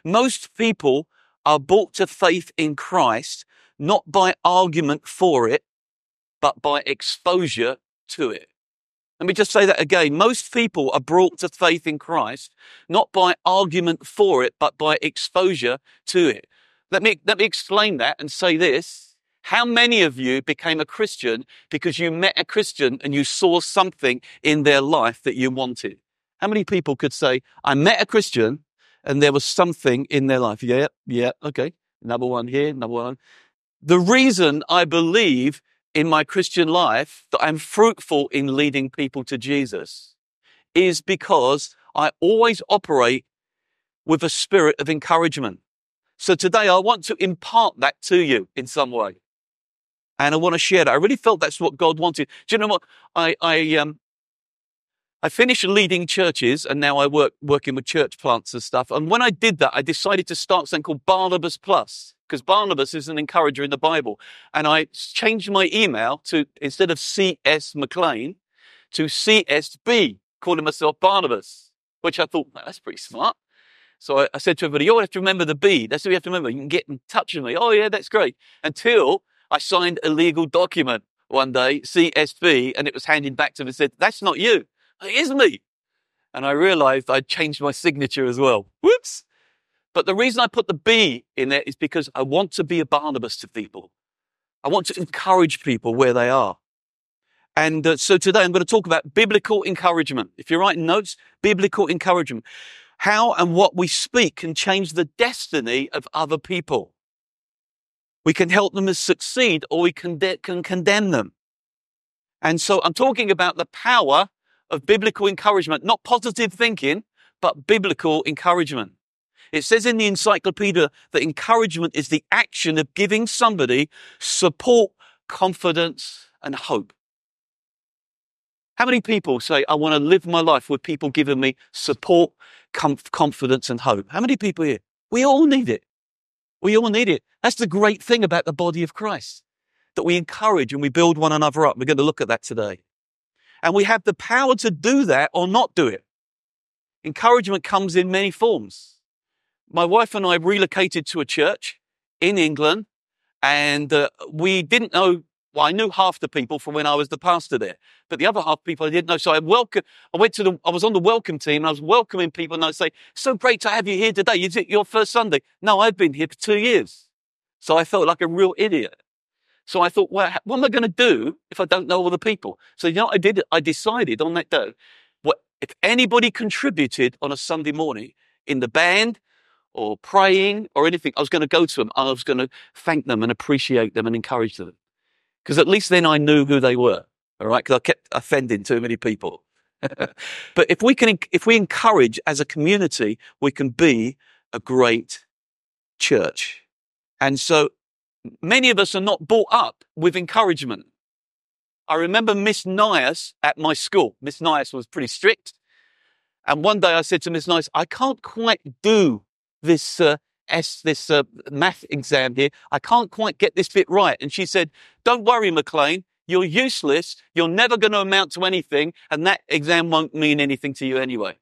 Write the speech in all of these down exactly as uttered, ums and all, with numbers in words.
Most people are brought to faith in Christ, not by argument for it, but by exposure to it. Let me just say that again. Most people are brought to faith in Christ, not by argument for it, but by exposure to it. Let me, let me explain that and say this. How many of you became a Christian because you met a Christian and you saw something in their life that you wanted? How many people could say, I met a Christian and there was something in their life? Yeah, yeah, okay. Number one here, number one. The reason I believe in my Christian life that I'm fruitful in leading people to Jesus is because I always operate with a spirit of encouragement. So today I want to impart that to you in some way. And I want to share that. I really felt that's what God wanted. Do you know what? I, I, um, I finished leading churches and now I work working with church plants and stuff. And when I did that, I decided to start something called Barnabas Plus, because Barnabas is an encourager in the Bible. And I changed my email to, instead of C S McLean, to C S B, calling myself Barnabas, which I thought, that's pretty smart. So I, I said to everybody, you always have to remember the B. That's what you have to remember. You can get in touch with me. Oh yeah, that's great. Until I signed a legal document one day, C S B, and it was handed back to me and said, that's not you. It is me. And I realized I'd changed my signature as well. Whoops. But the reason I put the B in there is because I want to be a Barnabas to people. I want to encourage people where they are. And uh, so today I'm going to talk about biblical encouragement. If you're writing notes, biblical encouragement. How and what we speak can change the destiny of other people. We can help them to succeed or we can, de- can condemn them. And so I'm talking about the power of biblical encouragement, not positive thinking, but biblical encouragement. It says in the encyclopedia that encouragement is the action of giving somebody support, confidence, and hope. How many people say, I want to live my life with people giving me support, comf- confidence, and hope? How many people here? We all need it. We all need it. That's the great thing about the body of Christ, that we encourage and we build one another up. We're going to look at that today. And we have the power to do that or not do it. Encouragement comes in many forms. My wife and I relocated to a church in England, and uh, we didn't know, well, I knew half the people from when I was the pastor there, but the other half of people I didn't know. So I welcome, I went to the, I was on the welcome team and I was welcoming people and I'd say, so great to have you here today. Is it your first Sunday? No, I've been here for two years. So I felt like a real idiot. So I thought, well, what am I going to do if I don't know all the people? So you know what I did? I decided on that day, what, if anybody contributed on a Sunday morning in the band or praying or anything, I was going to go to them. I was going to thank them and appreciate them and encourage them. Because at least then I knew who they were. All right. Because I kept offending too many people. But if we can, if we encourage as a community, we can be a great church. And so many of us are not brought up with encouragement. I remember Miss Nias at my school. Miss Nias was pretty strict. And one day I said to Miss Nias, I can't quite do this uh, S, this uh, math exam here. I can't quite get this bit right. And she said, don't worry, McLean. You're useless. You're never going to amount to anything. And that exam won't mean anything to you anyway.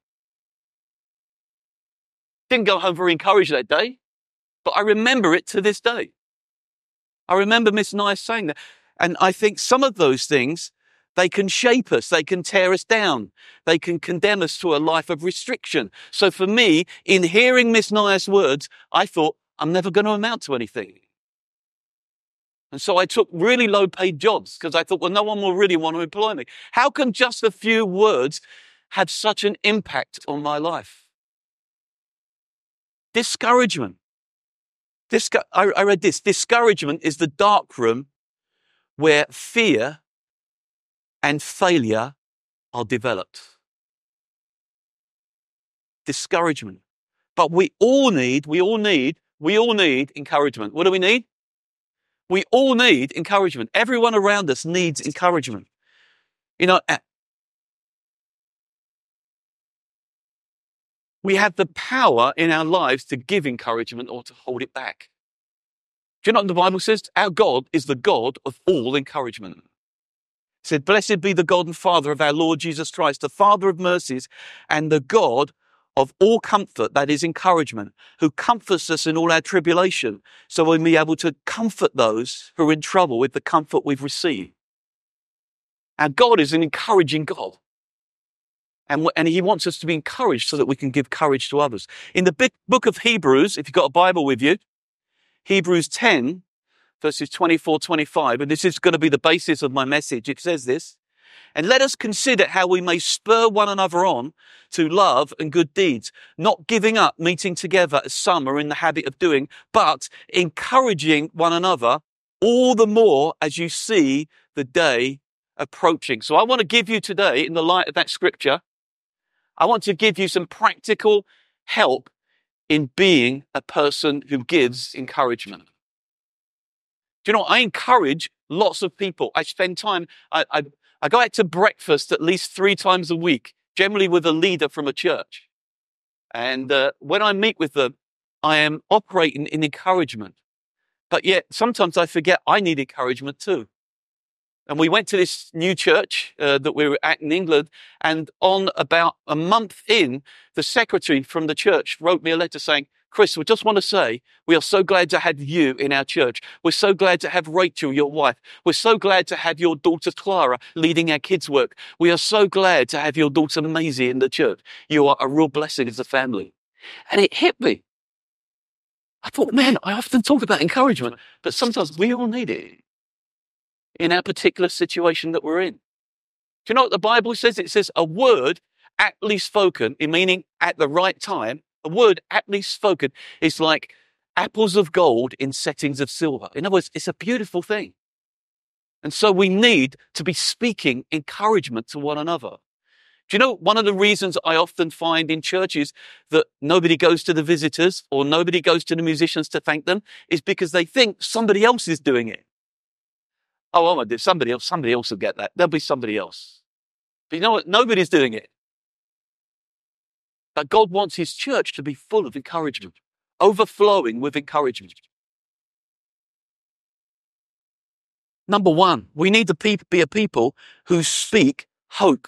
Didn't go home very encouraged that day, but I remember it to this day. I remember Miss Nice saying that. And I think some of those things, they can shape us. They can tear us down. They can condemn us to a life of restriction. So for me, in hearing Miss Nice's words, I thought, I'm never going to amount to anything. And so I took really low paid jobs because I thought, well, no one will really want to employ me. How can just a few words have such an impact on my life? Discouragement. Disco- I, I read this. Discouragement is the dark room where fear and failure are developed. Discouragement. But we all need, we all need, we all need encouragement. What do we need? We all need encouragement. Everyone around us needs encouragement. You know, we have the power in our lives to give encouragement or to hold it back. Do you know what the Bible says? Our God is the God of all encouragement. It said, blessed be the God and Father of our Lord Jesus Christ, the Father of mercies and the God of all comfort, that is encouragement, who comforts us in all our tribulation, so we'll be able to comfort those who are in trouble with the comfort we've received. Our God is an encouraging God. And, and he wants us to be encouraged so that we can give courage to others. In the big book of Hebrews, if you've got a Bible with you, Hebrews ten, verses twenty-four, twenty-five, and this is going to be the basis of my message. It says this, and let us consider how we may spur one another on to love and good deeds, not giving up meeting together as some are in the habit of doing, but encouraging one another all the more as you see the day approaching. So I want to give you today, in the light of that scripture, I want to give you some practical help in being a person who gives encouragement. Do you know what? I encourage lots of people. I spend time, I, I, I go out to breakfast at least three times a week, generally with a leader from a church. And uh, when I meet with them, I am operating in encouragement. But yet, sometimes I forget I need encouragement too. And we went to this new church uh, that we were at in England, and on about a month in, the secretary from the church wrote me a letter saying, Chris, we just want to say, we are so glad to have you in our church. We're so glad to have Rachel, your wife. We're so glad to have your daughter Clara leading our kids' work. We are so glad to have your daughter Maisie in the church. You are a real blessing as a family. And it hit me. I thought, man, I often talk about encouragement, but sometimes we all need it in our particular situation that we're in. Do you know what the Bible says? It says a word aptly spoken, in meaning at the right time, a word aptly spoken is like apples of gold in settings of silver. In other words, it's a beautiful thing. And so we need to be speaking encouragement to one another. Do you know, one of the reasons I often find in churches that nobody goes to the visitors or nobody goes to the musicians to thank them is because they think somebody else is doing it. Oh, I'm going to do somebody else. Somebody else will get that. There'll be somebody else. But you know what? Nobody's doing it. But God wants his church to be full of encouragement, overflowing with encouragement. Number one, we need to be a people who speak hope.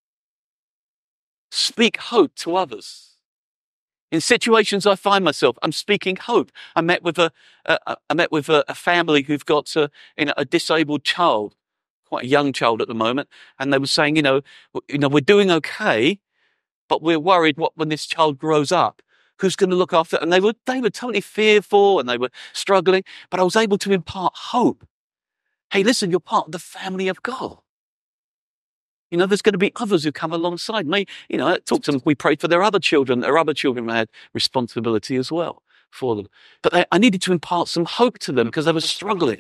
Speak hope to others. In situations I find myself, I'm speaking hope. I met with a, a I met with a, a family who've got a, you know, a disabled child, quite a young child at the moment, and they were saying, you know, you know, we're doing okay, but we're worried what when this child grows up, who's going to look after it? And they were they were totally fearful and they were struggling, but I was able to impart hope. Hey, listen, you're part of the family of God. You know, there's going to be others who come alongside me. You know, I talked to them. We prayed for their other children. Their other children had responsibility as well for them. But they, I needed to impart some hope to them because they were struggling.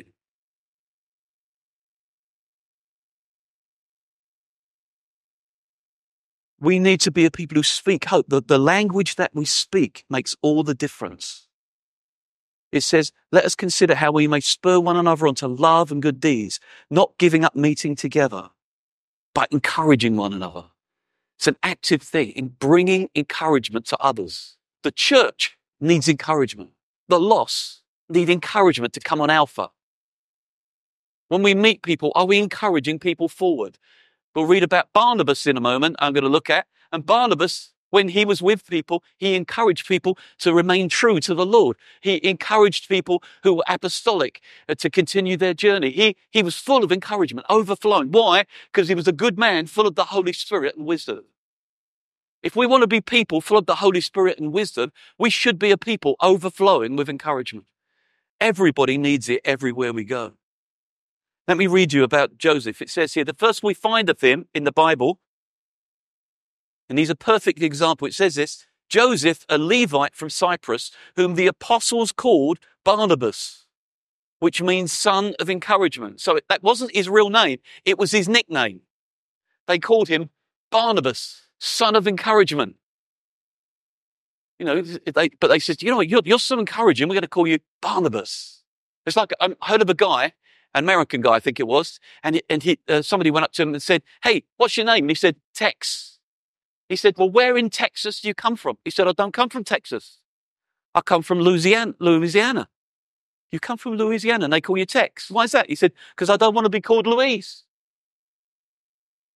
We need to be a people who speak hope. The, the language that we speak makes all the difference. It says, let us consider how we may spur one another on to love and good deeds, not giving up meeting together, but encouraging one another. It's an active thing in bringing encouragement to others. The church needs encouragement. The lost need encouragement to come on Alpha. When we meet people, are we encouraging people forward? We'll read about Barnabas in a moment, I'm going to look at. And Barnabas, when he was with people, he encouraged people to remain true to the Lord. He encouraged people who were apostolic uh, to continue their journey. He, he was full of encouragement, overflowing. Why? Because he was a good man, full of the Holy Spirit and wisdom. If we want to be people full of the Holy Spirit and wisdom, we should be a people overflowing with encouragement. Everybody needs it everywhere we go. Let me read you about Joseph. It says here, the first we find of him in the Bible, and he's a perfect example. It says this, Joseph, a Levite from Cyprus, whom the apostles called Barnabas, which means son of encouragement. So that wasn't his real name. It was his nickname. They called him Barnabas, son of encouragement. You know, they, but they said, you know what, you're, you're so encouraging, we're going to call you Barnabas. It's like, I heard of a guy, an American guy, I think it was, and, and he, uh, somebody went up to him and said, hey, what's your name? And he said, Tex. He said, well, where in Texas do you come from? He said, I don't come from Texas. I come from Louisiana. Louisiana. You come from Louisiana and they call you Tex. Why is that? He said, because I don't want to be called Louise.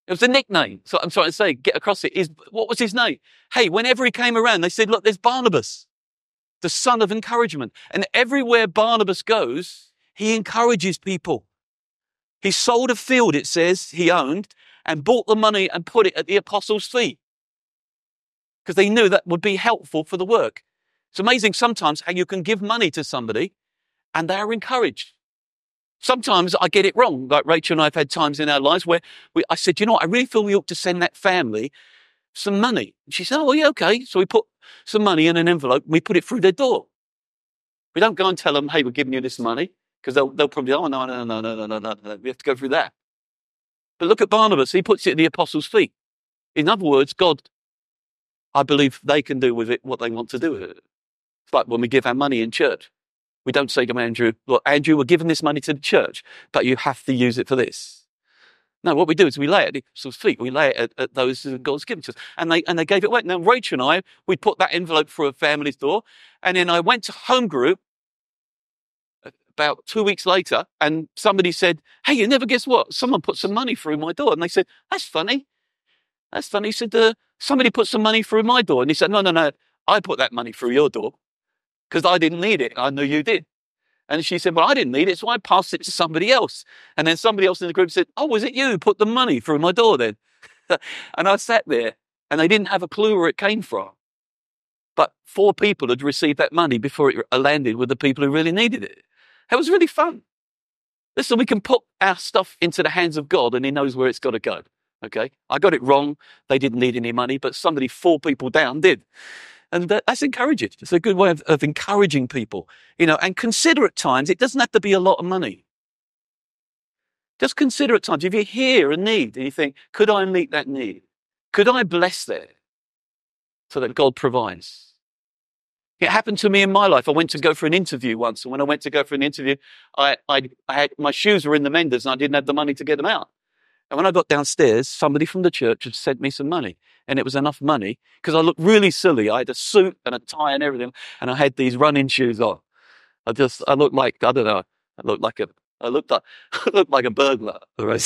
It was a nickname. So I'm trying to say, get across it. Is what was his name? Hey, whenever he came around, they said, look, there's Barnabas, the son of encouragement. And everywhere Barnabas goes, he encourages people. He sold a field, it says, he owned, and bought the money and put it at the apostles' feet. Because they knew that would be helpful for the work. It's amazing sometimes how you can give money to somebody and they are encouraged. Sometimes I get it wrong. Like Rachel and I have had times in our lives where we, I said, you know what, I really feel we ought to send that family some money. And she said, oh, well, yeah, okay. So we put some money in an envelope and we put it through their door. We don't go and tell them, hey, we're giving you this money, because they'll, they'll probably, oh, no, no, no, no, no, no, no, no. We have to go through that. But look at Barnabas. He puts it at the apostles' feet. In other words, God, I believe they can do with it what they want to do with it. It's like when we give our money in church. We don't say to Andrew, look, Andrew, we're giving this money to the church, but you have to use it for this. No, what we do is we lay it at the apostles' feet. We lay it at, at those who God's given to us. And they, and they gave it away. Now, Rachel and I, we'd put that envelope through a family's door. And then I went to home group about two weeks later, and somebody said, hey, you never guess what? Someone put some money through my door. And they said, that's funny. That's funny. He said, uh, somebody put some money through my door. And he said, no, no, no, I put that money through your door because I didn't need it. I knew you did. And she said, well, I didn't need it, so I passed it to somebody else. And then somebody else in the group said, oh, was it you who put the money through my door then? And I sat there, and they didn't have a clue where it came from. But four people had received that money before it landed with the people who really needed it. It was really fun. Listen, we can put our stuff into the hands of God, and he knows where it's got to go. Okay? I got it wrong. They didn't need any money, but somebody four people down did. And that, that's encouraging. It's a good way of, of encouraging people, you know, and consider at times, it doesn't have to be a lot of money. Just consider at times, if you hear a need and you think, could I meet that need? Could I bless that so that God provides? It happened to me in my life. I went to go for an interview once. And when I went to go for an interview, I, I, I had, my shoes were in the menders and I didn't have the money to get them out. And when I got downstairs, somebody from the church had sent me some money. And it was enough money because I looked really silly. I had a suit and a tie and everything. And I had these running shoes on. I just, I looked like, I don't know, I looked like a, I looked like, I looked like a burglar.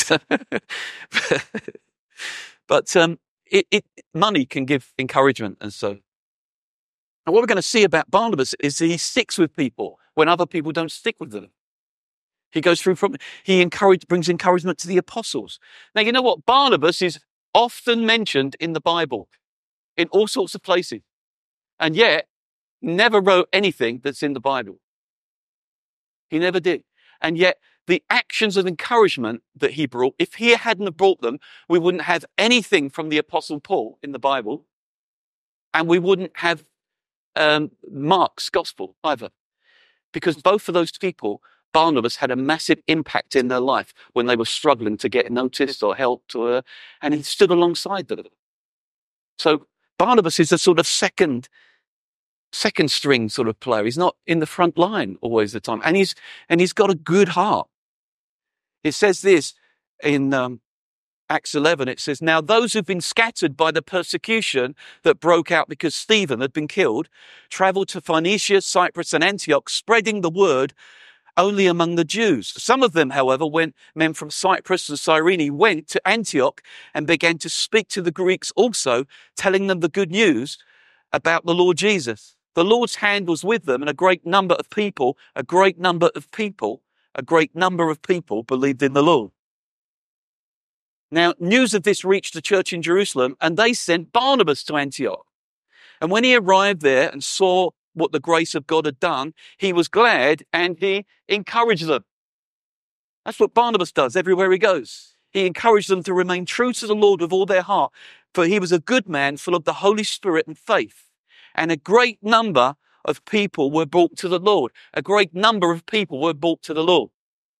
But um, it, it, money can give encouragement. And so, and what we're going to see about Barnabas is he sticks with people when other people don't stick with them. He goes through from, he encourage, brings encouragement to the apostles. Now, you know what? Barnabas is often mentioned in the Bible, in all sorts of places. And yet, never wrote anything that's in the Bible. He never did. And yet, the actions of encouragement that he brought, if he hadn't have brought them, we wouldn't have anything from the Apostle Paul in the Bible. And we wouldn't have um, Mark's gospel either. Because both of those people, Barnabas had a massive impact in their life when they were struggling to get noticed or helped, or, and he stood alongside them. So Barnabas is a sort of second, second string sort of player. He's not in the front line always the time, and he's and he's got a good heart. It says this in um, Acts eleven. It says, "Now those who've been scattered by the persecution that broke out because Stephen had been killed, travelled to Phoenicia, Cyprus, and Antioch, spreading the word only among the Jews. Some of them, however, went, men from Cyprus and Cyrene, went to Antioch and began to speak to the Greeks also, telling them the good news about the Lord Jesus. The Lord's hand was with them, and a great number of people, a great number of people, a great number of people believed in the Lord." Now, news of this reached the church in Jerusalem, and they sent Barnabas to Antioch. And when he arrived there and saw what the grace of God had done, he was glad and he encouraged them. That's what Barnabas does everywhere he goes. He encouraged them to remain true to the Lord with all their heart, for he was a good man, full of the Holy Spirit and faith. And a great number of people were brought to the Lord. A great number of people were brought to the Lord.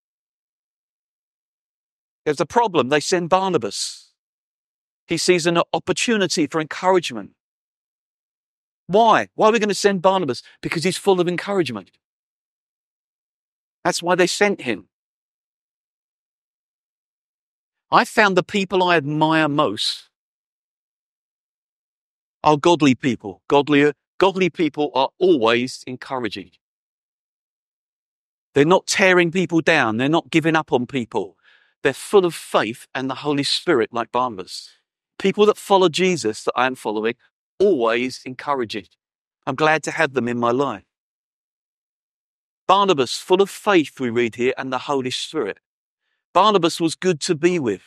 There's a problem. They send Barnabas. He sees an opportunity for encouragement. Why? Why are we going to send Barnabas? Because he's full of encouragement. That's why they sent him. I found the people I admire most are godly people. Godly, godly people are always encouraging. They're not tearing people down. They're not giving up on people. They're full of faith and the Holy Spirit like Barnabas. People that follow Jesus that I am following, always encouraging. I'm glad to have them in my life. Barnabas, full of faith, we read here, and the Holy Spirit. Barnabas was good to be with.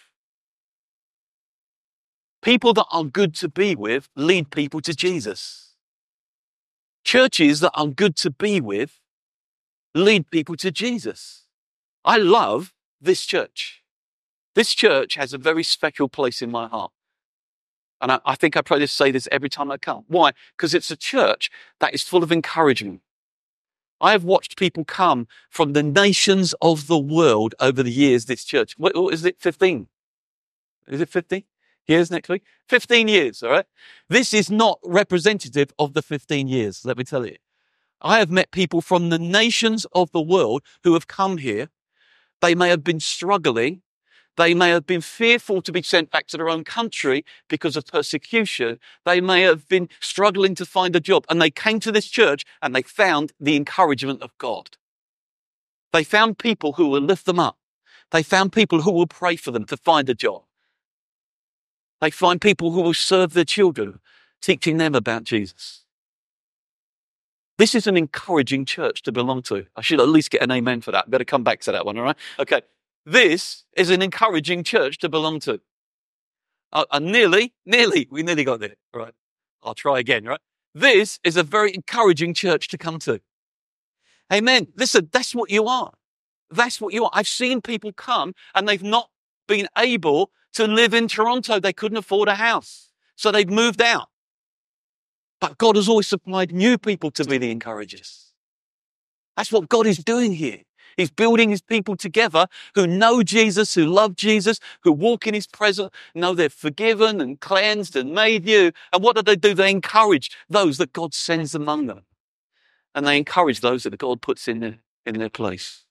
People that are good to be with lead people to Jesus. Churches that are good to be with lead people to Jesus. I love this church. This church has a very special place in my heart. And I, I think I probably say this every time I come. Why? Because it's a church that is full of encouragement. I have watched people come from the nations of the world over the years, this church. What, what is it, fifteen? Is it fifteen years next week? fifteen years, all right? This is not representative of the fifteen years, let me tell you. I have met people from the nations of the world who have come here. They may have been struggling. They may have been fearful to be sent back to their own country because of persecution. They may have been struggling to find a job. And they came to this church and they found the encouragement of God. They found people who will lift them up. They found people who will pray for them to find a job. They find people who will serve their children, teaching them about Jesus. This is an encouraging church to belong to. I should at least get an amen for that. Better come back to that one, all right? Okay. This is an encouraging church to belong to. Uh, uh, nearly, nearly, we nearly got there. Right. I'll try again, right? This is a very encouraging church to come to. Amen. Listen, that's what you are. That's what you are. I've seen people come and they've not been able to live in Toronto. They couldn't afford a house. So they've moved out. But God has always supplied new people to be the encouragers. That's what God is doing here. He's building his people together who know Jesus, who love Jesus, who walk in his presence, know they're forgiven and cleansed and made new. And what do they do? They encourage those that God sends among them. And they encourage those that God puts in their, in their place.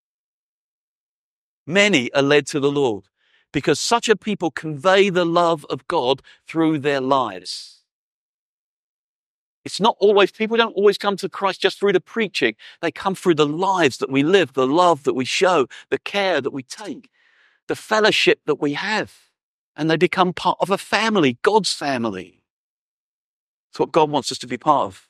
Many are led to the Lord because such a people convey the love of God through their lives. It's not always, people don't always come to Christ just through the preaching. They come through the lives that we live, the love that we show, the care that we take, the fellowship that we have. And they become part of a family, God's family. It's what God wants us to be part of.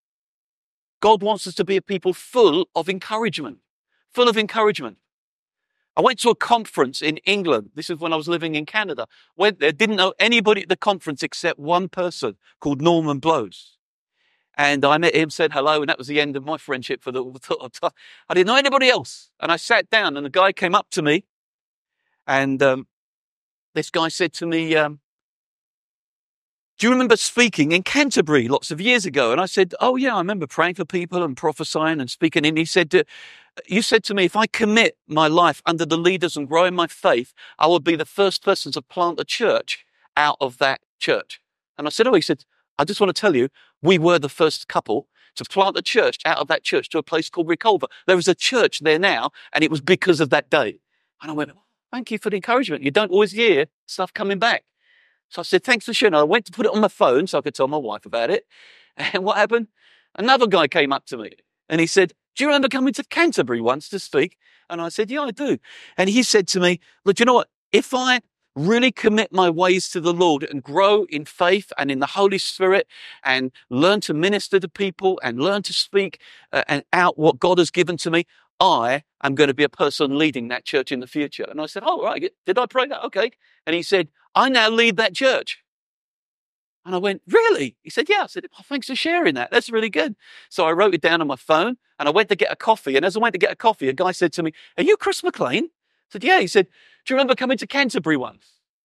God wants us to be a people full of encouragement, full of encouragement. I went to a conference in England. This is when I was living in Canada. Went there, didn't know anybody at the conference except one person called Norman Blows. And I met him, said hello, and that was the end of my friendship for the time. I didn't know anybody else. And I sat down, and the guy came up to me, and um, this guy said to me, um, do you remember speaking in Canterbury lots of years ago? And I said, oh, yeah, I remember praying for people and prophesying and speaking. And he said, you said to me, if I commit my life under the leaders and grow in my faith, I will be the first person to plant a church out of that church. And I said, oh, he said, I just want to tell you, we were the first couple to plant a church out of that church to a place called Reculver. There is a church there now, and it was because of that day. And I went, thank you for the encouragement. You don't always hear stuff coming back. So I said, thanks for sharing. I went to put it on my phone so I could tell my wife about it. And what happened? Another guy came up to me, and he said, do you remember coming to Canterbury once to speak? And I said, yeah, I do. And he said to me, look, you know what? If I really commit my ways to the Lord and grow in faith and in the Holy Spirit and learn to minister to people and learn to speak uh, and out what God has given to me, I am going to be a person leading that church in the future. And I said, oh, right, did I pray that? Okay. And he said, I now lead that church. And I went, really? He said, yeah. I said, oh, thanks for sharing that. That's really good. So I wrote it down on my phone and I went to get a coffee. And as I went to get a coffee, a guy said to me, are you Chris McLean? I said, yeah. He said, do you remember coming to Canterbury once?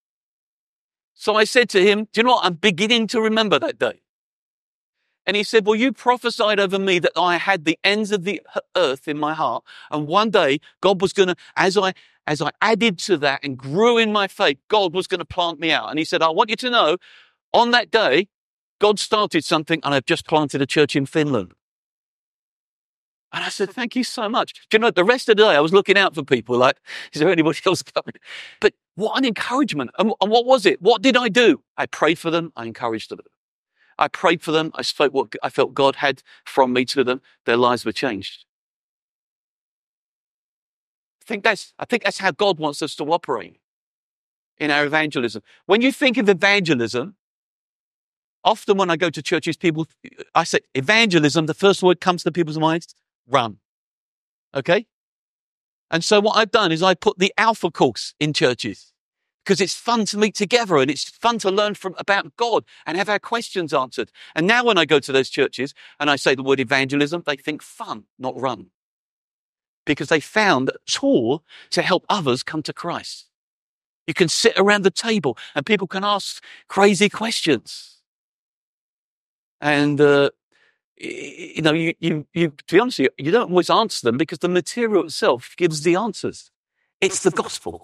So I said to him, do you know what? I'm beginning to remember that day. And he said, well, you prophesied over me that I had the ends of the earth in my heart. And one day God was going to, as I, as I added to that and grew in my faith, God was going to plant me out. And he said, I want you to know, on that day, God started something and I've just planted a church in Finland. And I said, thank you so much. Do you know, the rest of the day, I was looking out for people like, is there anybody else coming? But what an encouragement. And, and what was it? What did I do? I prayed for them. I encouraged them. I prayed for them. I spoke what I felt God had from me to them. Their lives were changed. think that's, I think that's how God wants us to operate in our evangelism. When you think of evangelism, often when I go to churches, people, I say evangelism, the first word comes to people's minds, run. Okay? And so what I've done is I put the Alpha course in churches because it's fun to meet together and it's fun to learn from about God and have our questions answered. And now when I go to those churches and I say the word evangelism, they think fun, not run. Because they found a tool to help others come to Christ. You can sit around the table and people can ask crazy questions. And, uh, you know, you, you, you, to be honest with you, you don't always answer them because the material itself gives the answers. It's the gospel.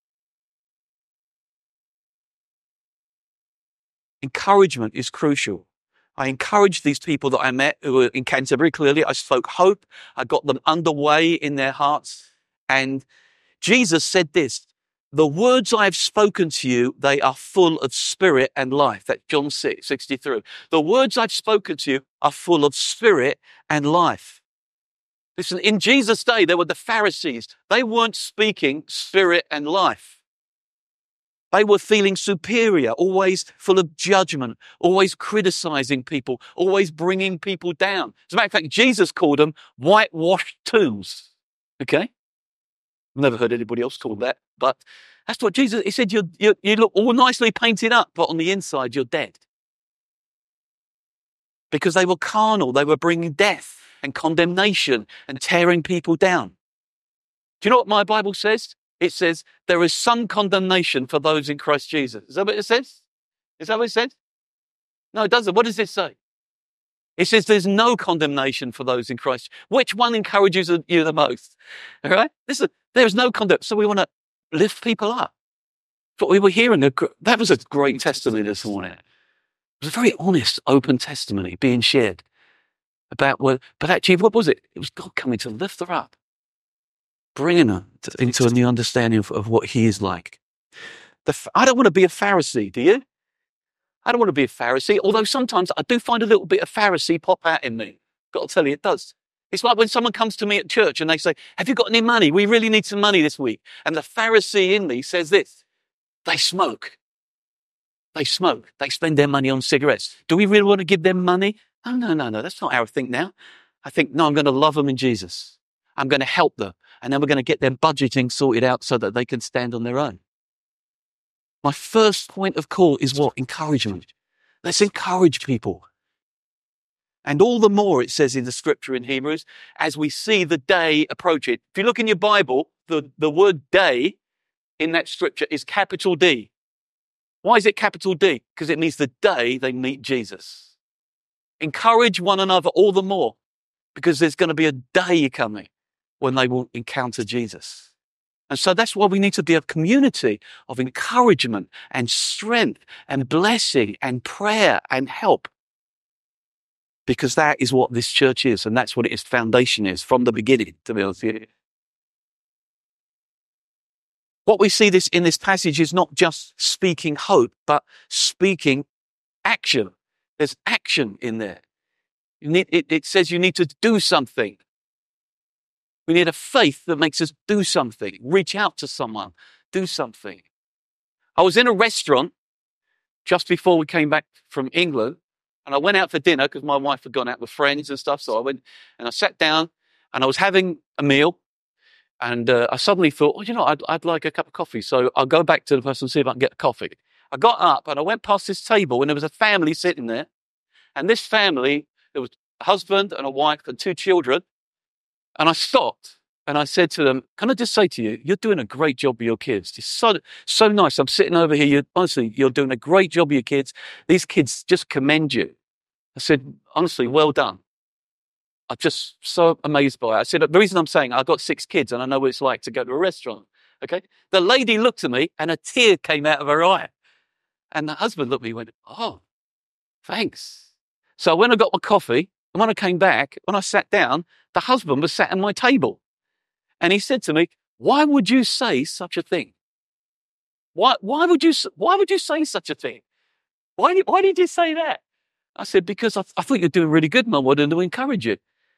Encouragement is crucial. I encouraged these people that I met who were in Canterbury. Clearly, I spoke hope. I got them underway in their hearts. And Jesus said this, the words I have spoken to you, they are full of spirit and life. That's John six sixty-three. The words I've spoken to you are full of spirit and life. Listen, in Jesus' day, there were the Pharisees. They weren't speaking spirit and life. They were feeling superior, always full of judgment, always criticizing people, always bringing people down. As a matter of fact, Jesus called them whitewashed tombs. Okay? I've never heard anybody else call that, but that's what Jesus, he said, you, you, you look all nicely painted up, but on the inside, you're dead. Because they were carnal, they were bringing death and condemnation and tearing people down. Do you know what my Bible says? It says, there is some condemnation for those in Christ Jesus. Is that what it says? Is that what it says? No, it doesn't. What does it say? It says there's no condemnation for those in Christ. Which one encourages you the most? All right? Listen, there's no condemnation. So we want to lift people up. But we were hearing, a, that was a great testimony this morning. It was a very honest, open testimony being shared about what, but actually, what was it? It was God coming to lift her up, bringing her to, into a new understanding of, of what he is like. The, I don't want to be a Pharisee, do you? I don't want to be a Pharisee, although sometimes I do find a little bit of Pharisee pop out in me. Got to tell you, it does. It's like when someone comes to me at church and they say, have you got any money? We really need some money this week. And the Pharisee in me says this, they smoke. They smoke. They spend their money on cigarettes. Do we really want to give them money? Oh, no, no, no. That's not how I think now. I think, no, I'm going to love them in Jesus. I'm going to help them. And then we're going to get their budgeting sorted out so that they can stand on their own. My first point of call is what? Encouragement. Let's encourage people. And all the more, it says in the scripture in Hebrews, as we see the day approaching. If you look in your Bible, the, the word day in that scripture is capital D. Why is it capital D? Because it means the day they meet Jesus. Encourage one another all the more because there's going to be a day coming when they will encounter Jesus. And so that's why we need to be a community of encouragement and strength and blessing and prayer and help. Because that is what this church is, and that's what its foundation is from the beginning, to be honest with you. What we see this in this passage is not just speaking hope, but speaking action. There's action in there. You need, it, it says you need to do something. We need a faith that makes us do something, reach out to someone, do something. I was in a restaurant just before we came back from England, and I went out for dinner because my wife had gone out with friends and stuff. So I went and I sat down and I was having a meal, and uh, I suddenly thought, well, you know, I'd, I'd like a cup of coffee. So I'll go back to the person and see if I can get a coffee. I got up and I went past this table and there was a family sitting there. And this family, there was a husband and a wife and two children. And I stopped and I said to them, can I just say to you, you're doing a great job with your kids. It's so, so nice. I'm sitting over here. You're, honestly, you're doing a great job with your kids. These kids just commend you. I said, honestly, well done. I'm just so amazed by it. I said, the reason I'm saying I've got six kids and I know what it's like to go to a restaurant. Okay. The lady looked at me and a tear came out of her eye. And the husband looked at me and went, oh, thanks. So when I got my coffee and when I came back, when I sat down, the husband was sat at my table. And he said to me, why would you say such a thing? Why, why would you, why would you say such a thing? Why did, why did you say that? I said, because I, I thought you're doing really good, Mum. I wanted to encourage you.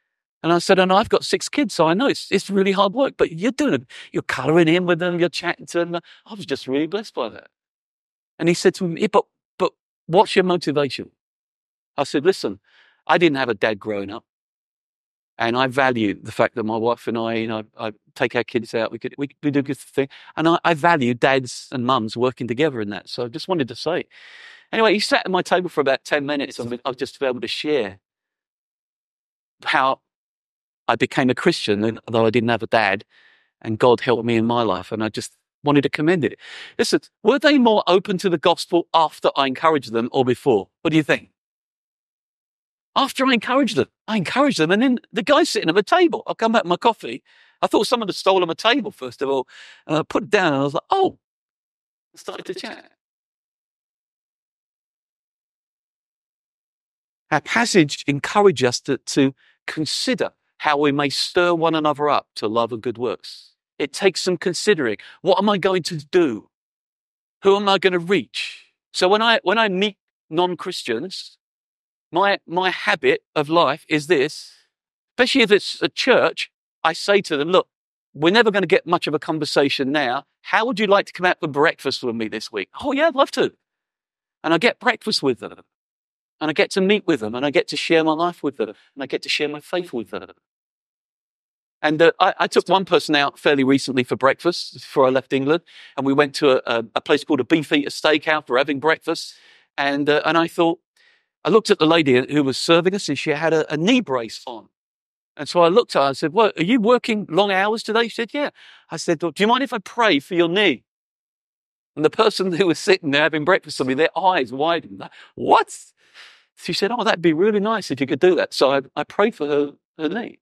And I said, and I've got six kids, so I know it's it's really hard work, but you're doing it. You're colouring in with them, you're chatting to them. I was just really blessed by that. And he said to me, yeah, but, but what's your motivation? I said, listen, I didn't have a dad growing up. And I value the fact that my wife and I, you know, I take our kids out, we could, we, we do good thing. And I, I value dads and mums working together in that. So I just wanted to say. Anyway, he sat at my table for about ten minutes. And I was just able to share how I became a Christian, although I didn't have a dad, and God helped me in my life. And I just wanted to commend it. Listen, were they more open to the gospel after I encouraged them or before? What do you think? After I encouraged them, I encouraged them. And then the guy's sitting at the table. I come back with my coffee. I thought someone had stolen my table, first of all. And I put it down and I was like, oh, I started to chat. Our passage encourages us to, to consider how we may stir one another up to love and good works. It takes some considering. What am I going to do? Who am I going to reach? So when I when I meet non-Christians, my my habit of life is this, especially if it's a church, I say to them, look, we're never going to get much of a conversation now. How would you like to come out for breakfast with me this week? Oh yeah, I'd love to. And I get breakfast with them. And I get to meet with them, and I get to share my life with them, and I get to share my faith with them. And uh, I, I took one person out fairly recently for breakfast before I left England, and we went to a, a place called a Beefeater Steakhouse for having breakfast. And uh, and I thought, I looked at the lady who was serving us, and she had a, a knee brace on. And so I looked at her and said, well, are you working long hours today? She said, yeah. I said, well, do you mind if I pray for your knee? And the person who was sitting there having breakfast with me, their eyes widened. What? She said, oh, that'd be really nice if you could do that. So I, I prayed for her, her knee.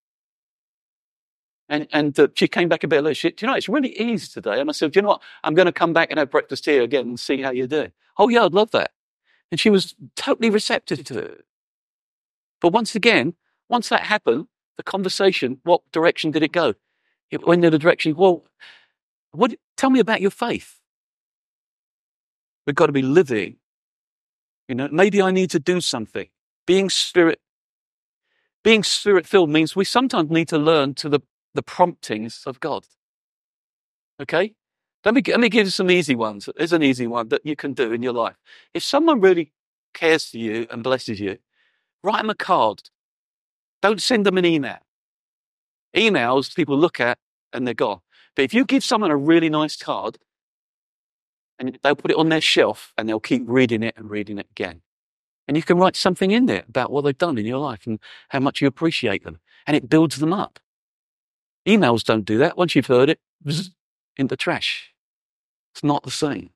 And, and uh, she came back a bit later. She, do you know, it's really easy today. And I said, do you know what? I'm going to come back and have breakfast here again and see how you're doing. Oh, yeah, I'd love that. And she was totally receptive to it. But once again, once that happened, the conversation, what direction did it go? It went in the direction, well, what, tell me about your faith. We've got to be living. You know, maybe I need to do something. Being spirit, being spirit-filled means we sometimes need to learn to the, the promptings of God. Okay? Let me, let me give you some easy ones. There's an easy one that you can do in your life. If someone really cares for you and blesses you, write them a card. Don't send them an email. Emails people look at and they're gone. But if you give someone a really nice card, and they'll put it on their shelf and they'll keep reading it and reading it again. And you can write something in there about what they've done in your life and how much you appreciate them. And it builds them up. Emails don't do that. Once you've heard it, bzz, in the trash. It's not the same.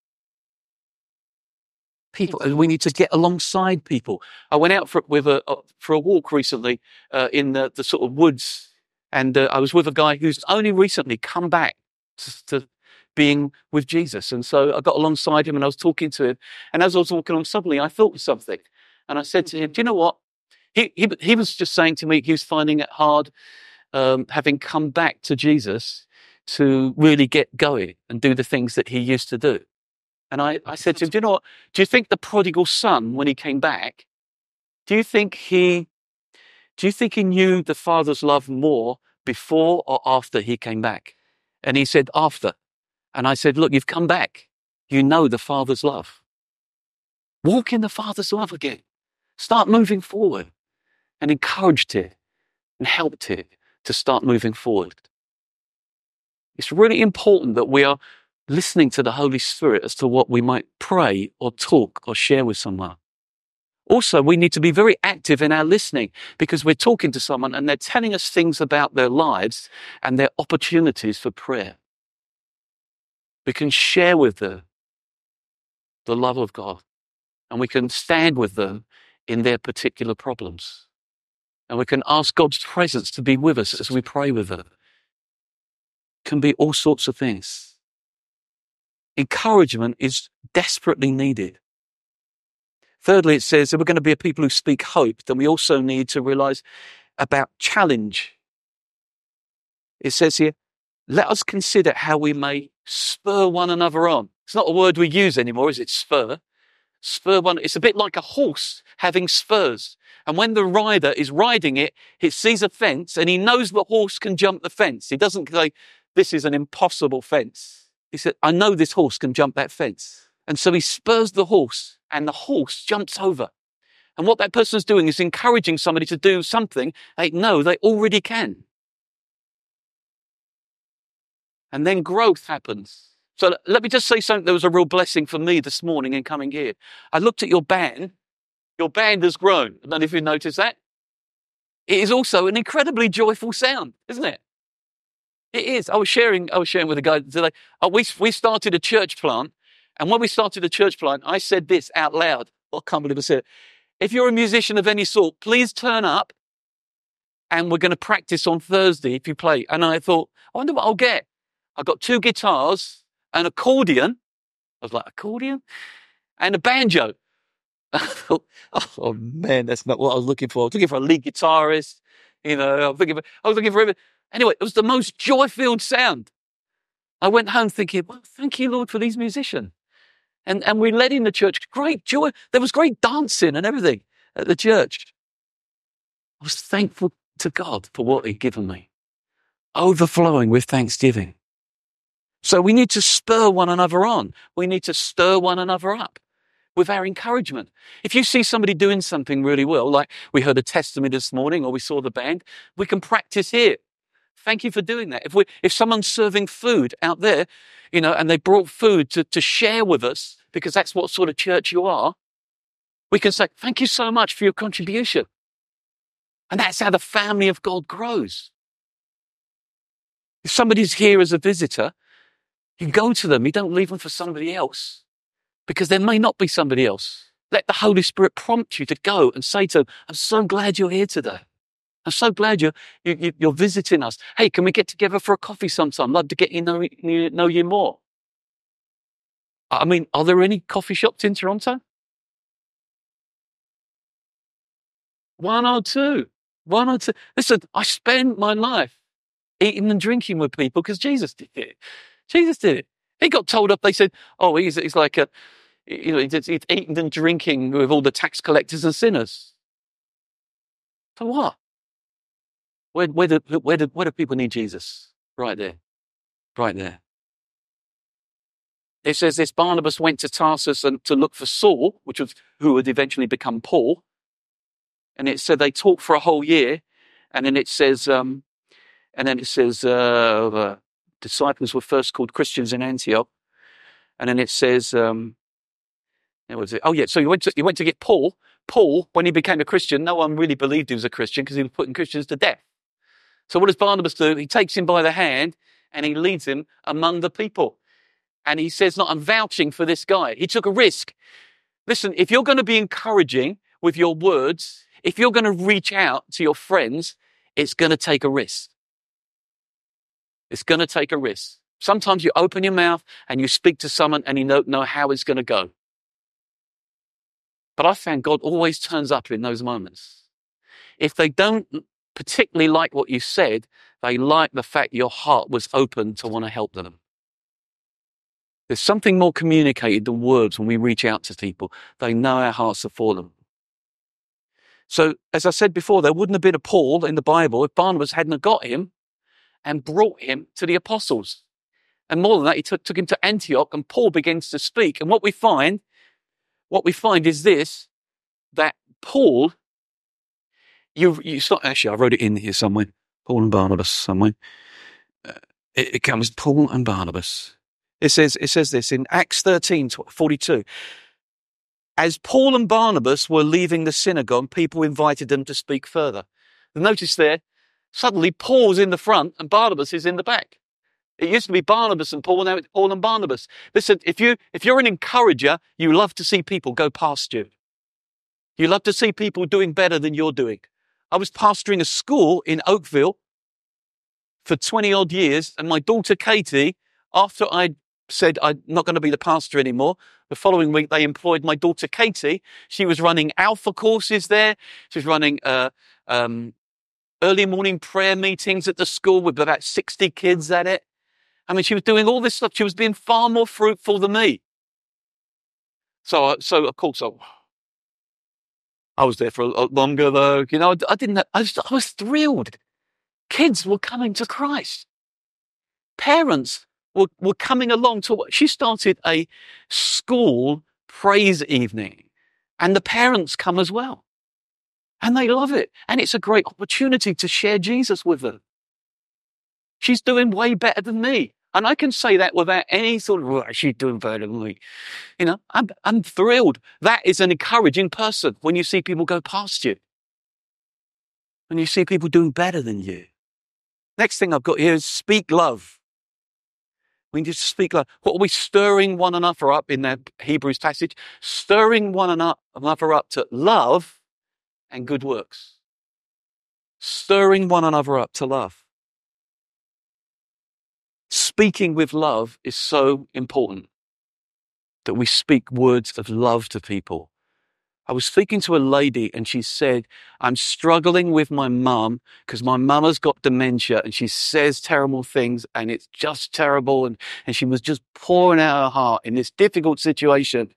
People, we need to get alongside people. I went out for, with a, for a walk recently uh, in the, the sort of woods. And uh, I was with a guy who's only recently come back to, to being with Jesus. And so I got alongside him and I was talking to him. And as I was walking on, suddenly I thought of something. And I said to him, do you know what? He, he, he was just saying to me, he was finding it hard, um, having come back to Jesus, to really get going and do the things that he used to do. And I, I said to him, do you know what? Do you think the prodigal son, when he came back, do you think he, do you think he knew the Father's love more before or after he came back? And he said, after. And I said, look, you've come back. You know the Father's love. Walk in the Father's love again. Start moving forward. And encouraged it and helped it to start moving forward. It's really important that we are listening to the Holy Spirit as to what we might pray or talk or share with someone. Also, we need to be very active in our listening because we're talking to someone and they're telling us things about their lives and their opportunities for prayer. We can share with them the love of God and we can stand with them in their particular problems. And we can ask God's presence to be with us as we pray with them. It can be all sorts of things. Encouragement is desperately needed. Thirdly, it says if we're going to be a people who speak hope, then we also need to realize about challenge. It says here, let us consider how we may spur one another on. It's not a word we use anymore, is it? Spur. Spur one. It's a bit like a horse having spurs. And when the rider is riding it, he sees a fence and he knows the horse can jump the fence. He doesn't say, this is an impossible fence. He said, I know this horse can jump that fence. And so he spurs the horse and the horse jumps over. And what that person is doing is encouraging somebody to do something they know they already can. And then growth happens. So let me just say something that was a real blessing for me this morning in coming here. I looked at your band. Your band has grown. I don't know if you noticed that. It is also an incredibly joyful sound, isn't it? It is. I was sharing, I was sharing with a guy today. Oh, we, we started a church plant. And when we started a church plant, I said this out loud. I can't believe I said it. If you're a musician of any sort, please turn up and we're going to practice on Thursday if you play. And I thought, I wonder what I'll get. I got two guitars, an accordion. I was like, accordion? And a banjo. I thought, oh, oh man, that's not what I was looking for. I was looking for a lead guitarist. You know, I was looking for, I was looking for everything. Anyway, it was the most joy-filled sound. I went home thinking, well, thank you, Lord, for these musicians. And, and we led in the church. Great joy. There was great dancing and everything at the church. I was thankful to God for what he'd given me. Overflowing with thanksgiving. So we need to spur one another on. We need to stir one another up with our encouragement. If you see somebody doing something really well, like we heard a testimony this morning or we saw the band, we can practice here. Thank you for doing that. If we, if someone's serving food out there, you know, and they brought food to, to share with us, because that's what sort of church you are, we can say, thank you so much for your contribution. And that's how the family of God grows. If somebody's here as a visitor, you go to them. You don't leave them for somebody else, because there may not be somebody else. Let the Holy Spirit prompt you to go and say to them, I'm so glad you're here today. I'm so glad you're, you, you're visiting us. Hey, can we get together for a coffee sometime? I'd love to get you know, you know you more. I mean, are there any coffee shops in Toronto? One or two. One or two. Listen, I spend my life eating and drinking with people because Jesus did it. Jesus did it. He got told up. They said, oh, he's, he's like a, you know, he's, he's eating and drinking with all the tax collectors and sinners. For what? Where, where, do, where, do, where do people need Jesus? Right there. Right there. It says this, Barnabas went to Tarsus and to look for Saul, which was who would eventually become Paul. And it said they talked for a whole year. And then it says, um, and then it says, uh, the disciples were first called Christians in Antioch. And then it says, um, what was it? Oh yeah, so he went to, he went to get Paul. Paul, when he became a Christian, no one really believed he was a Christian because he was putting Christians to death. So what does Barnabas do? He takes him by the hand and he leads him among the people. And he says, no, I'm vouching for this guy. He took a risk. Listen, if you're going to be encouraging with your words, if you're going to reach out to your friends, it's going to take a risk. It's going to take a risk. Sometimes you open your mouth and you speak to someone and you don't know how it's going to go. But I found God always turns up in those moments. If they don't particularly like what you said, they like the fact your heart was open to want to help them. There's something more communicated than words when we reach out to people. They know our hearts are for them. So, as I said before, there wouldn't have been a Paul in the Bible if Barnabas hadn't have got him and brought him to the apostles. And more than that, he took, took him to Antioch and Paul begins to speak. And what we find, what we find is this, that Paul, you, you start, actually, I wrote it in here somewhere, Paul and Barnabas somewhere. Uh, it, it comes Paul and Barnabas. It says, it says this in Acts thirteen forty-two. As Paul and Barnabas were leaving the synagogue, people invited them to speak further. Notice there, suddenly Paul's in the front and Barnabas is in the back. It used to be Barnabas and Paul, now it's Paul and Barnabas. Listen, if, you, if you're an encourager, you love to see people go past you. You love to see people doing better than you're doing. I was pastoring a school in Oakville for twenty odd years, and my daughter Katie, after I said I'm not going to be the pastor anymore, the following week they employed my daughter Katie. She was running alpha courses there. She was running uh, um, early morning prayer meetings at the school with about sixty kids at it. I mean, she was doing all this stuff. She was being far more fruitful than me. So, I- so of course, I, I was there for a lot longer though. You know, I, I didn't, I was, I was thrilled. Kids were coming to Christ. Parents were, were coming along to what she started a school praise evening, and the parents come as well. And they love it. And it's a great opportunity to share Jesus with them. She's doing way better than me. And I can say that without any sort of, oh, she's doing better than me. You know, I'm, I'm thrilled. That is an encouraging person when you see people go past you. When you see people doing better than you. Next thing I've got here is speak love. We need to speak love. What are we stirring one another up in that Hebrews passage? Stirring one another up to love and good works. Stirring one another up to love. Speaking with love is so important, that we speak words of love to people. I was speaking to a lady and she said, I'm struggling with my mum because my mum has got dementia and she says terrible things and it's just terrible. And, and she was just pouring out her heart in this difficult situation.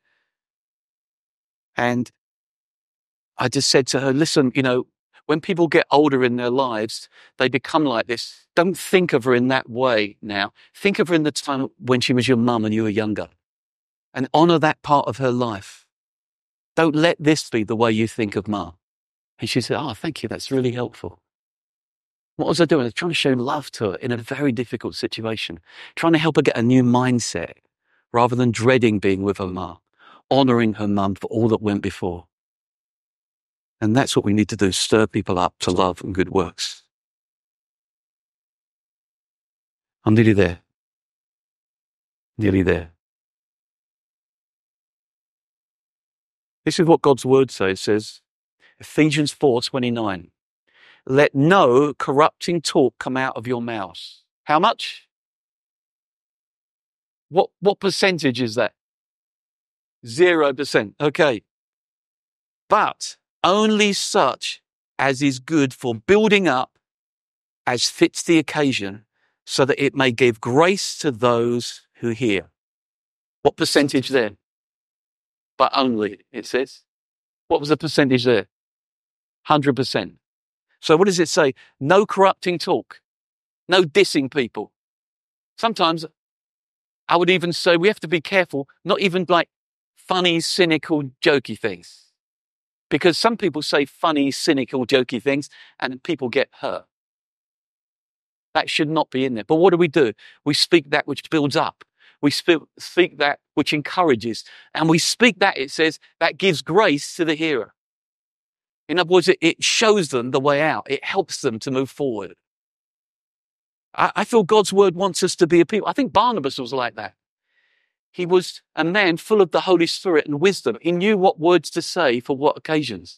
And I just said to her, listen, you know, when people get older in their lives, they become like this. Don't think of her in that way now. Think of her in the time when she was your mum and you were younger, and honor that part of her life. Don't let this be the way you think of Mum. And she said, oh, thank you. That's really helpful. What was I doing? I was trying to show love to her in a very difficult situation, trying to help her get a new mindset rather than dreading being with her mum, honoring her mum for all that went before. And that's what we need to do, stir people up to love and good works. I'm nearly there. Nearly there. This is what God's word says. It says, Ephesians four twenty-nine. Let no corrupting talk come out of your mouths. How much? What, what percentage is that? Zero percent. Okay. But only such as is good for building up as fits the occasion, so that it may give grace to those who hear. What percentage there? But only, it says. What was the percentage there? one hundred percent. So what does it say? No corrupting talk. No dissing people. Sometimes I would even say we have to be careful, not even like funny, cynical, jokey things. Because some people say funny, cynical, jokey things and people get hurt. That should not be in there. But what do we do? We speak that which builds up. We speak, speak that which encourages. And we speak that, it says, that gives grace to the hearer. In other words, it, it shows them the way out. It helps them to move forward. I, I feel God's word wants us to be a people. I think Barnabas was like that. He was a man full of the Holy Spirit and wisdom. He knew what words to say for what occasions.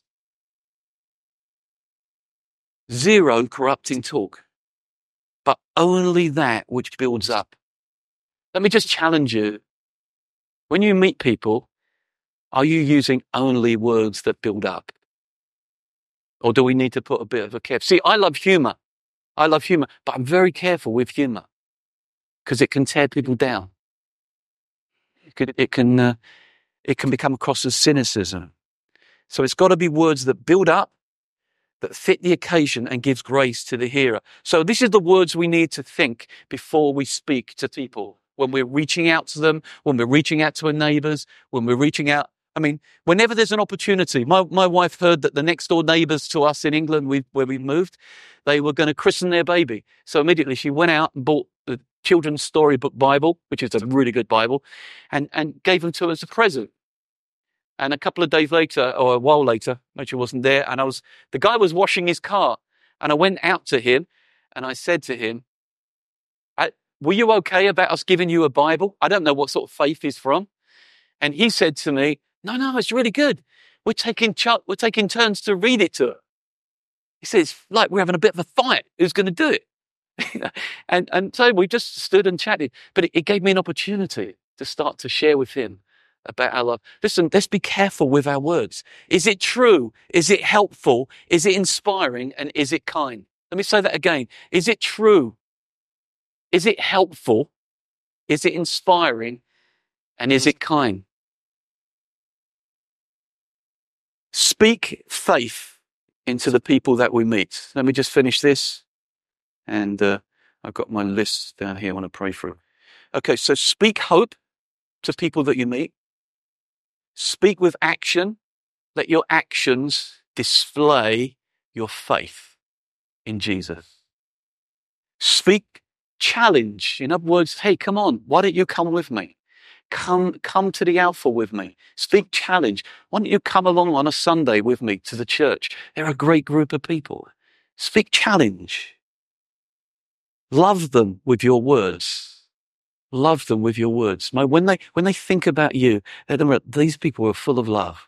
Zero corrupting talk, but only that which builds up. Let me just challenge you. When you meet people, are you using only words that build up? Or do we need to put a bit of a care? See, I love humor. I love humor, but I'm very careful with humor because it can tear people down. It can, it can, uh, it can become across as cynicism. So it's got to be words that build up, that fit the occasion and gives grace to the hearer. So this is the words we need to think before we speak to people. When we're reaching out to them, when we're reaching out to our neighbours, when we're reaching out. I mean, whenever there's an opportunity, my, my wife heard that the next door neighbours to us in England, we, where we moved, they were going to christen their baby. So immediately she went out and bought the Children's Storybook Bible, which is a really good Bible, and, and gave them to us as a present. And a couple of days later, or a while later, Rachel wasn't there, and I was, the guy was washing his car, and I went out to him, and I said to him, I, were you okay about us giving you a Bible? I don't know what sort of faith he's from. And he said to me, no, no, it's really good. We're taking, ch- we're taking turns to read it to her. He says, it's like we're having a bit of a fight. Who's going to do it? and, and so we just stood and chatted, but it, it gave me an opportunity to start to share with him about our love. Listen, let's be careful with our words. Is it true? Is it helpful? Is it inspiring? And is it kind? Let me say that again. Is it true? Is it helpful? Is it inspiring? And is it kind? Speak faith into the people that we meet. Let me just finish this. And uh, I've got my list down here I want to pray through. Okay, so speak hope to people that you meet. Speak with action. Let your actions display your faith in Jesus. Speak challenge. In other words, hey, come on, why don't you come with me? Come, come to the Alpha with me. Speak challenge. Why don't you come along on a Sunday with me to the church? They're a great group of people. Speak challenge. Love them with your words. Love them with your words. When they, when they think about you, these people are full of love.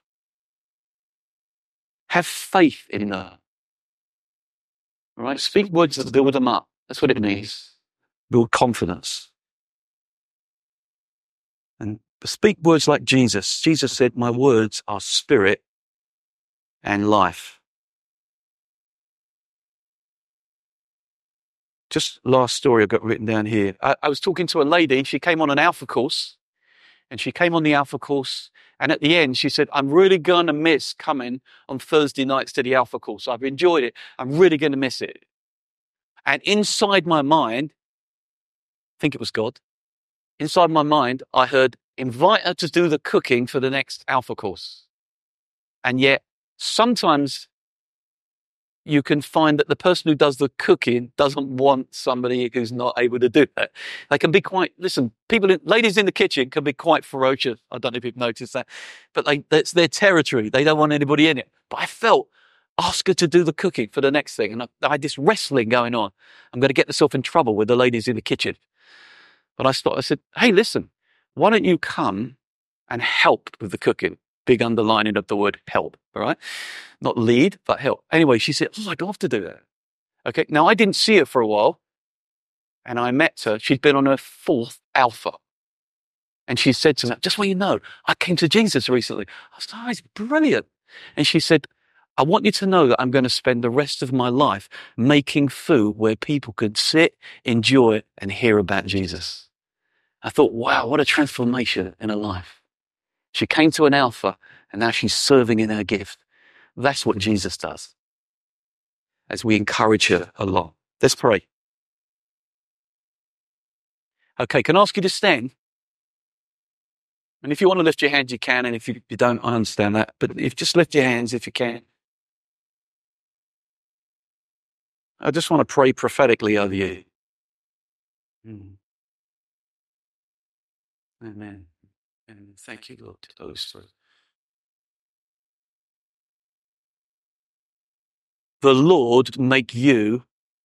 Have faith in them. All right? Speak words that build them up. That's what it means. Build confidence. And speak words like Jesus. Jesus said, my words are spirit and life. Just last story I've got written down here. I, I was talking to a lady. She came on an Alpha course. And she came on the Alpha course. And at the end, she said, I'm really going to miss coming on Thursday nights to the Alpha course. I've enjoyed it. I'm really going to miss it. And inside my mind, I think it was God, inside my mind, I heard, invite her to do the cooking for the next Alpha course. And yet, sometimes you can find that the person who does the cooking doesn't want somebody who's not able to do that. They can be quite, listen, people, in, ladies in the kitchen can be quite ferocious. I don't know if you've noticed that, but they, that's their territory. They don't want anybody in it. But I felt, ask her to do the cooking for the next thing. And I, I had this wrestling going on. I'm going to get myself in trouble with the ladies in the kitchen. But I stopped, I said, hey, listen, why don't you come and help with the cooking? Big underlining of the word help, all right? Not lead, but help. Anyway, she said, oh, I'd love to do that. Okay, now I didn't see her for a while, and I met her. She'd been on her fourth Alpha. And she said to me, just so you know, I came to Jesus recently. I said, oh, it's brilliant. And she said, I want you to know that I'm going to spend the rest of my life making food where people could sit, enjoy, and hear about Jesus. I thought, wow, what a transformation in her life. She came to an Alpha, and now she's serving in her gift. That's what Jesus does, as we encourage her a lot. Let's pray. Okay, can I ask you to stand? And if you want to lift your hands, you can, and if you, you don't, I understand that. But if just lift your hands if you can. I just want to pray prophetically over you. Mm. Amen. And thank you, Lord, to those three. The Lord make you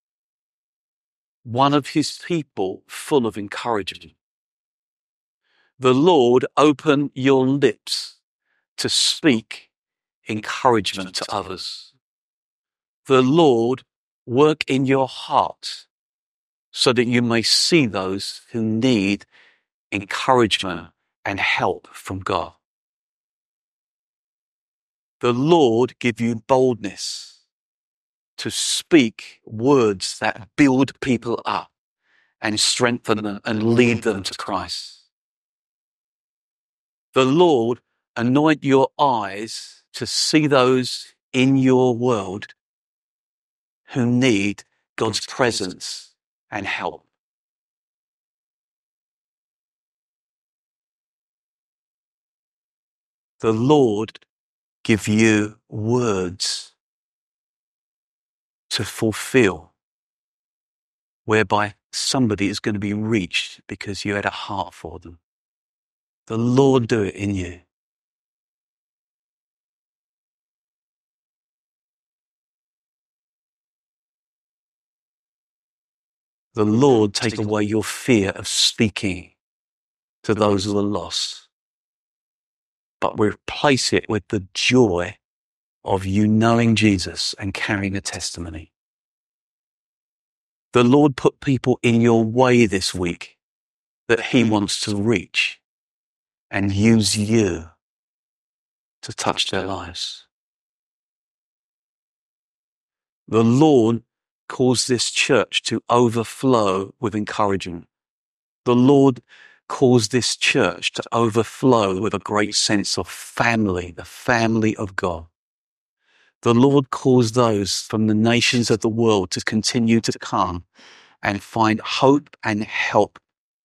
one of his people full of encouragement. The Lord open your lips to speak encouragement to others. The Lord work in your heart so that you may see those who need encouragement and help from God. The Lord give you boldness to speak words that build people up and strengthen them and lead them to Christ. The Lord anoint your eyes to see those in your world who need God's presence and help. The Lord give you words to fulfill, whereby somebody is going to be reached because you had a heart for them. The Lord do it in you. The Lord take away your fear of speaking to those who are lost, but replace it with the joy of you knowing Jesus and carrying a testimony. The Lord put people in your way this week that he wants to reach and use you to touch their lives. The Lord caused this church to overflow with encouragement. The Lord caused this church to overflow with a great sense of family, the family of God. The Lord calls those from the nations of the world to continue to come and find hope and help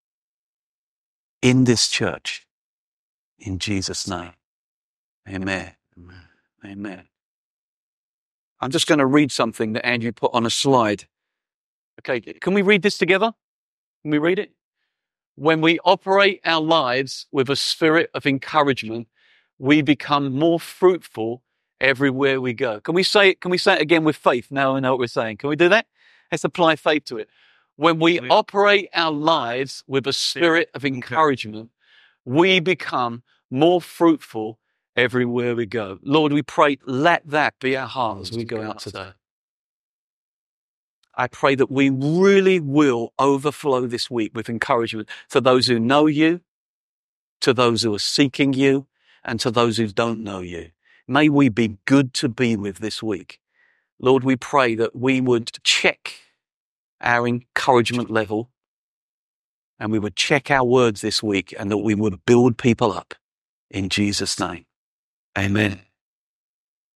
in this church. In Jesus' name. Amen. Amen. Amen. I'm just going to read something that Andrew put on a slide. Okay, can we read this together? Can we read it? When we operate our lives with a spirit of encouragement, we become more fruitful everywhere we go. Can we say it? Can we say it again with faith? Now I know what we're saying. Can we do that? Let's apply faith to it. When we operate our lives with a spirit of encouragement, we become more fruitful everywhere we go. Lord, we pray, let that be our heart as we go out today. I pray that we really will overflow this week with encouragement to those who know you, to those who are seeking you, and to those who don't know you. May we be good to be with this week. Lord, we pray that we would check our encouragement level and we would check our words this week and that we would build people up in Jesus' name. Amen.